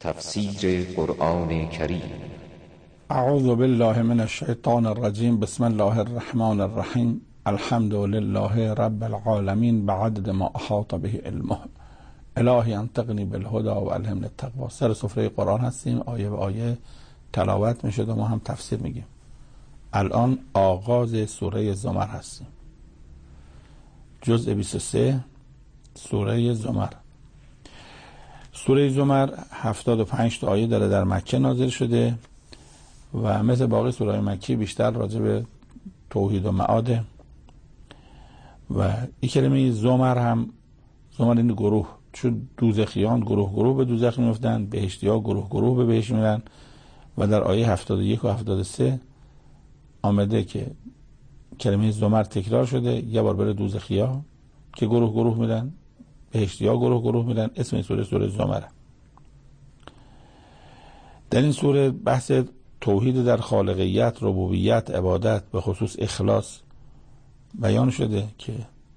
تفسیر قرآن کریم. اعوذ بالله من الشیطان الرجیم. بسم الله الرحمن الرحیم. الحمد لله رب العالمین بعدد ما احاط به علمه. الهی انطقنی بالهدى و الهمنی التقوی. سر سفره قرآن هستیم، آیه به آیه تلاوت میشه و ما هم تفسیر میگیم. الان آغاز سوره زمر هستیم، جزء 23 سوره زمر. سوره زمر 75 تا آیه داره، در مکه نازل شده و مثل باقی سوره مکی بیشتر راجع به توحید و معاده. و این کلمه زمر هم، زمر این گروه، چون دوزخیان گروه گروه به دوزخ میفتن، بهشتی ها گروه گروه به بهشت میرن و در آیه 71 و 73 آمده که کلمه زمر تکرار شده. یه بار بره دوزخی ها که گروه گروه میرن، بهشتی ها گروه گروه میرن. اسم این سوره زمره. در این سوره بحث توحید در خالقیت، ربوبیت، عبادت، به خصوص اخلاص بیان شده که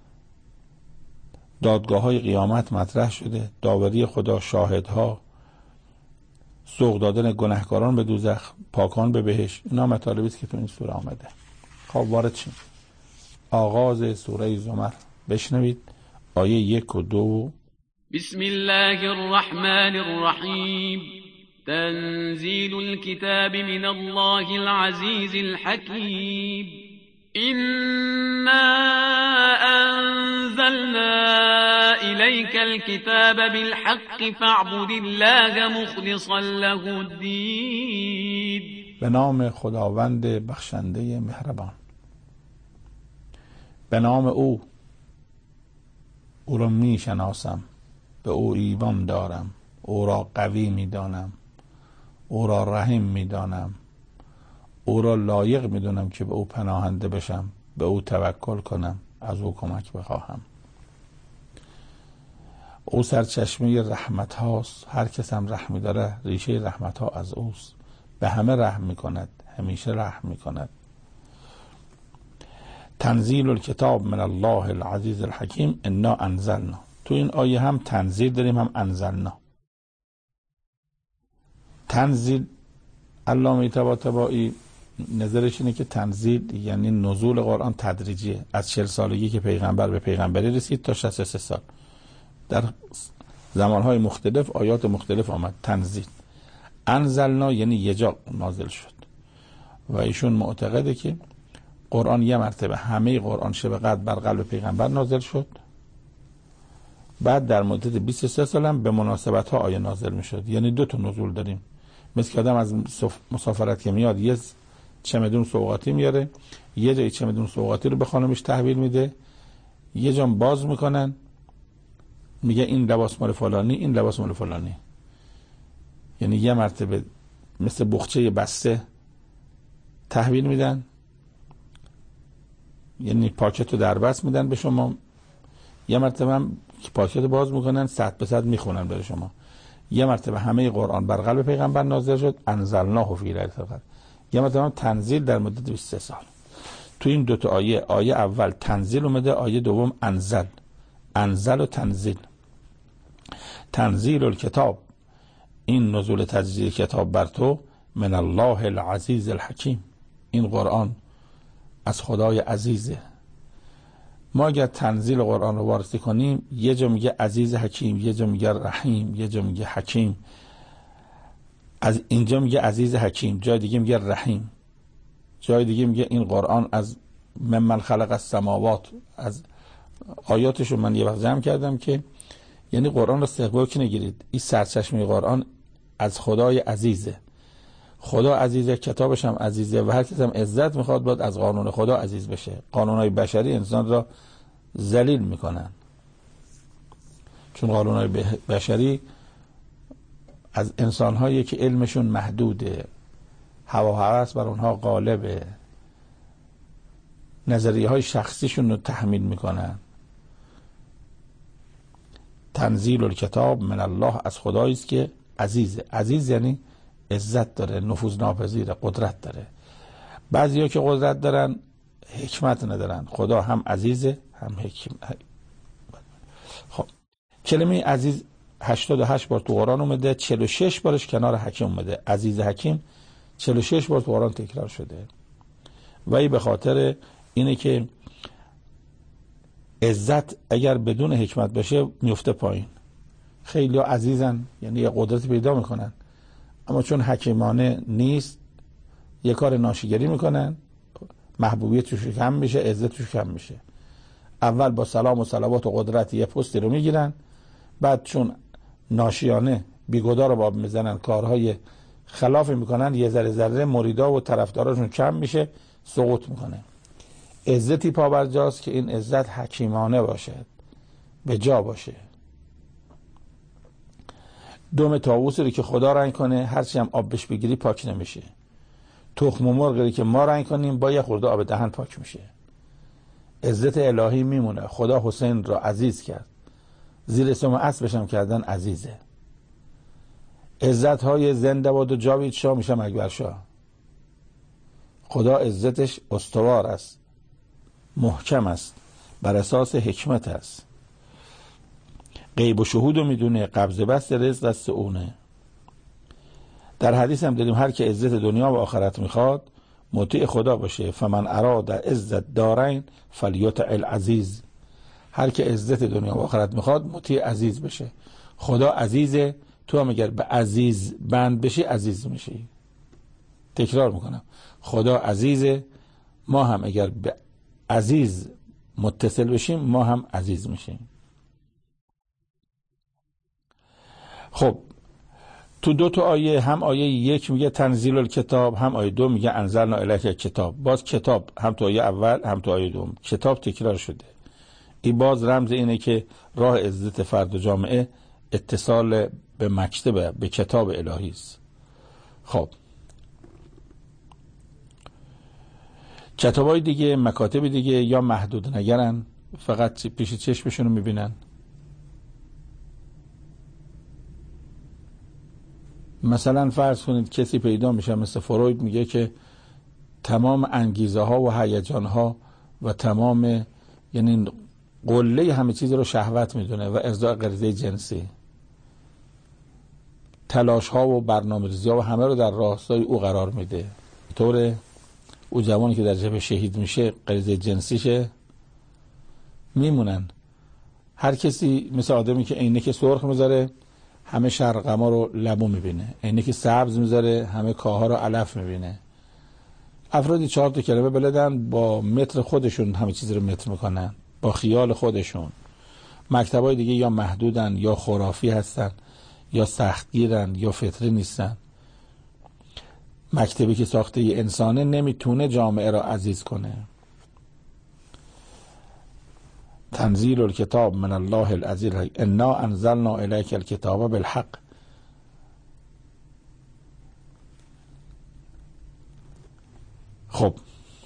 دادگاه های قیامت مطرح شده، داوری خدا، شاهدها، سوق دادن گناهکاران به دوزخ، پاکان به بهشت. اینا مطالبی است که تو این سوره آمده. خب وارد شیم. آغاز سوره زمر بشنوید، آیه 1 و 2. بسم الله الرحمن الرحیم. تنزیل الكتاب من الله العزیز الحکیم. إنا أنزلنا إليك الكتاب بالحق فاعبد الله مخلصا له الدين. به نام خداوند بخشنده مهربان. به نام او را می شناسم، به او ایمان دارم، او را قوی می دانم، او را رحیم می دانم، او را لایق می دونم که به او پناهنده بشم، به او توکل کنم، از او کمک بخواهم. او سرچشمه رحمت هاست، هر کس هم رحمی داره ریشه رحمت ها از اوست. به همه رحم می کند، همیشه رحم می کند. تنزیل الکتاب من الله العزیز الحکیم. انا انزلنا. تو این آیه هم تنزیل داریم، هم انزلنا. تنزیل علامه طباطبایی نظرش اینه که تنزیل یعنی نزول قرآن تدریجیه. از 40 سالگی که پیغمبر به پیغمبری رسید تا 63 سال، در زمانهای مختلف آیات مختلف آمد تنزیل. انزلنا یعنی یه جا نازل شد. و ایشون معتقده که قرآن یه مرتبه، همه قرآن شب قدر بر قلب پیغمبر نازل شد، بعد در مدت 23 سال هم به مناسبت ها آیه نازل می شد. یعنی 2 تا نزول داریم. مثل که آدم از مسافرت که میاد یه چمدون سوغاتی میاره، یه جای چمدون سوغاتی رو به خانمش تحویل میده، یه جام باز میکنن میگه این لباس مال فلانی، این لباس مال فلانی. یعنی یه مرتبه مثل بخچه بسته تحویل میدن، یعنی پاکت رو در بست میدن به شما. یه مرتبه هم پاکت باز میکنن 100% میخونن برای شما. یه مرتبه همه قرآن بر قلب پیغمبر نازل شد، انزلناه فی لیلة القدر. یه مرتبه تنزیل در مدت 23 سال. تو این 2 تا آیه اول تنزیل اومده، آیه دوم انزل. انزل و تنزیل. تنزیل الکتاب، این نزول تنزیل کتاب بر تو، من الله العزیز الحکیم. این قرآن از خدای عزیزه. ما اگر تنزیل قرآن رو وارسی کنیم، یه جا میگه عزیز حکیم، یه جا میگه رحیم، یه جا میگه حکیم. از اینجا میگه عزیز حکیم، جای دیگه میگه رحیم، جای دیگه میگه این قرآن از ممن خلق السماوات. از آیاتشو من یه وقت جمع کردم که یعنی قرآن رو سبک نگیرید، این سرچشمه قرآن از خدای عزیزه. خدا عزیزه، کتابش هم عزیزه و هر کس هم عزت میخواد باید از قانون خدا عزیز بشه. قانونهای بشری انسان را ذلیل میکنن، چون قانونهای بشری از انسانهایی که علمشون محدوده، هوا و هوس بر اونها غالبه، نظریه های شخصیشون رو تحمیل میکنن. تنزیل الکتاب من الله، از خدایی است که عزیزه. عزیز یعنی عزت داره، نفوذ ناپذیره، قدرت داره. بعضیا که قدرت دارن حکمت ندارن. خدا هم عزیزه هم حکیم. خب کلمه عزیز 88 بار تو قرآن اومده، 46 بارش کنار حکیم اومده. عزیز حکیم 46 بار تو قرآن تکرار شده و این به خاطر اینه که عزت اگر بدون حکمت باشه میفته پایین. خیلی عزیزن، یعنی یه قدرت پیدا میکنن، اما چون حکیمانه نیست یه کار ناشیگری میکنن، محبوبیت توش کم میشه، عزت توش کم میشه. اول با سلام و صلوات و قدرت یه پستی رو میگیرن، بعد چون ناشیانه بیگدار رو باب میزنن، کارهای خلاف میکنن، یه ذره ذره مریدا و طرفداراشون کم میشه، سقوط میکنه. عزتی پابرجاست که این عزت حکیمانه باشه، به جا باشه. دم طاووسی رو که خدا رنگ کنه هرچی هم آب بهش بگیری پاک نمیشه. تخم مرغی که ما رنگ کنیم با یه خورده آب دهن پاک میشه. عزت الهی میمونه. خدا حسین را عزیز کرد، زیر اسم اسبش هم کردن عزیزه. عزت های زنده باد و جاوید شاه میشم اکبر شاه. خدا عزتش استوار است، محکم است، بر اساس حکمت است. غیب و شهود رو میدونه، قبض بست رزق دست اونه. در حدیث هم دیدیم هر که عزت دنیا و آخرت میخواد مطیع خدا باشه. فمن اراد عزت دارین فلیطع العزیز. هر که عزت دنیا و آخرت میخواد مطیع عزیز بشه. خدا عزیزه، تو هم اگر به عزیز بند بشی عزیز میشی. تکرار میکنم، خدا عزیزه، ما هم اگر به عزیز متصل بشیم ما هم عزیز میشیم. خب تو دو تا آیه، هم آیه 1 میگه تنزیل الکتاب، هم آیه 2 میگه انزلنا الیک الکتاب. باز کتاب هم تو آیه اول هم تو آیه 2 کتاب تکرار شده. این باز رمز اینه که راه عزت فرد و جامعه اتصال به مکتب، به کتاب الهی است. خب کتابای دیگه، مکاتب دیگه یا محدود نگرن، فقط پیش چشمشون رو میبینن. مثلا فرض کنید کسی پیدا میشه مثل فروید میگه که تمام انگیزه ها و هیجان ها و تمام، یعنی قله همه چیز رو شهوت میدونه و ارضاء غریزه جنسی. تلاش ها و برنامه‌ریزی ها و همه رو در راستای او قرار میده. طور او جوانی که در جبهه شهید میشه غریزه جنسیشه میمونن. هر کسی مثل آدمی که عینک سرخ میذاره همه شرقما رو لبو میبینه، عینک سبز میذاره همه کاها رو علف میبینه. افرادی 4 تا کلمه بلدن با متر خودشون همه چیز رو متر میکنن، با خیال خودشون. مکتبای دیگه یا محدودن یا خرافی هستن یا سختگیرن یا فطری نیستن. مکتبی که ساخته ی انسانه نمیتونه جامعه را عزیز کنه. تنزیل الکتاب من الله العزیز انا انزلنا الیک الکتاب بالحق. خب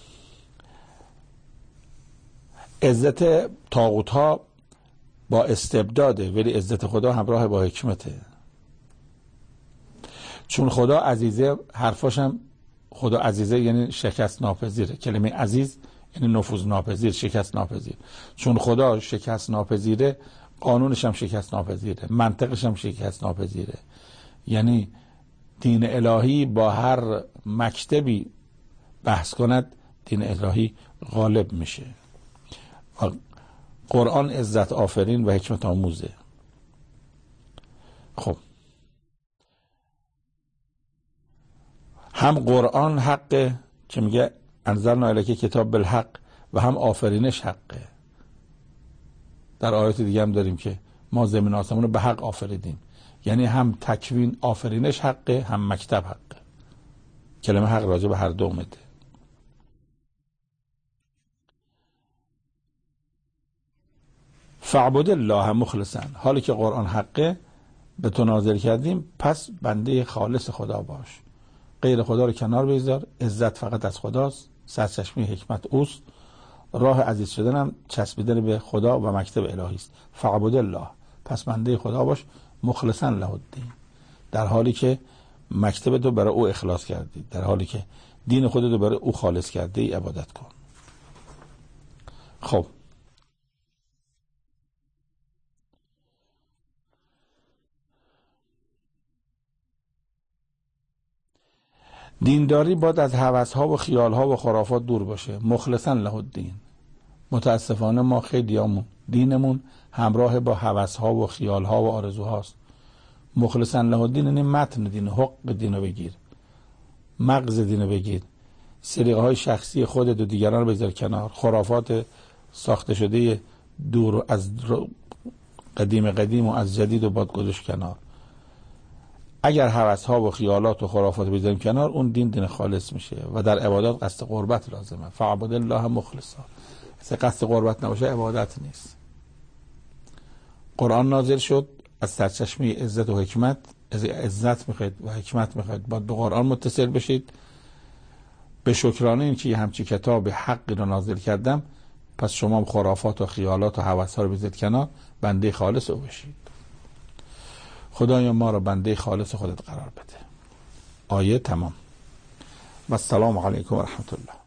عزت طاغوت ها با استبداده، ولی عزت خدا همراه با حکمته. چون خدا عزیزه، حرفاشم خدا عزیزه یعنی شکست ناپذیره. کلمه عزیز یعنی نفوذ ناپذیر، شکست ناپذیر. چون خدا شکست ناپذیره، قانونش هم شکست ناپذیره، منطقش هم شکست ناپذیره. یعنی دین الهی با هر مکتبی بحث کند دین الهی غالب میشه. قرآن عزت آفرین و حکمت آموزه. خب هم قرآن حقه که میگه انزلنا الیک کتاب بالحق و هم آفرینش حقه. در آیات دیگه هم داریم که ما زمین آسمون رو به حق آفریدیم، یعنی هم تکوین آفرینش حقه هم مکتب حقه. کلمه حق راجع به هر دو اومده. فاعبد الله مخلصا، حالی که قرآن حقه به تو نازل کردیم پس بنده خالص خدا باش، غیر خدا رو کنار بگذار. عزت فقط از خداست، سرچشمه حکمت اوست، راه عزیز شدن هم چسبیدن به خدا و مکتب الهی است. فاعبد الله، پس بنده خدا باش، مخلصا له الدین، در حالی که مکتب تو برای او اخلاص کردی، در حالی که دین خودت رو برای او خالص کرده ای عبادت کن. خب دینداری باید از هوس‌ها و خیال‌ها و خرافات دور باشه. مخلصاً له الدین. متاسفانه ما خیلیامون دینمون همراه با هوس‌ها و خیال‌ها و آرزوهاست. مخلصاً له الدین یعنی متن دین، حق دینو بگیر، مغز دینو بگیر، سلیقه‌های شخصی خودت و دیگران رو بذار کنار، خرافات ساخته شده دور از قدیم و از جدید و باید گذاشت کنار. اگر هوس‌ها و خیالات و خرافات بذاریم کنار، اون دین خالص میشه و در عبادات قصد قربت لازمه. فاعبد الله مخلصا. اگه قصد قربت نباشه عبادت نیست. قرآن نازل شد از سرچشمه عزت و حکمت. عزت میخواید و حکمت میخواید باید به قرآن متصل بشید. به شکرانه این که همچی کتاب حقی رو نازل کردم، پس شما خرافات و خیالات و هوس‌ها رو بذارید کنار، بنده خالص او بشید. خدایا ما رو بنده خالص خودت قرار بده. آیه تمام. و السلام علیکم و رحمت الله.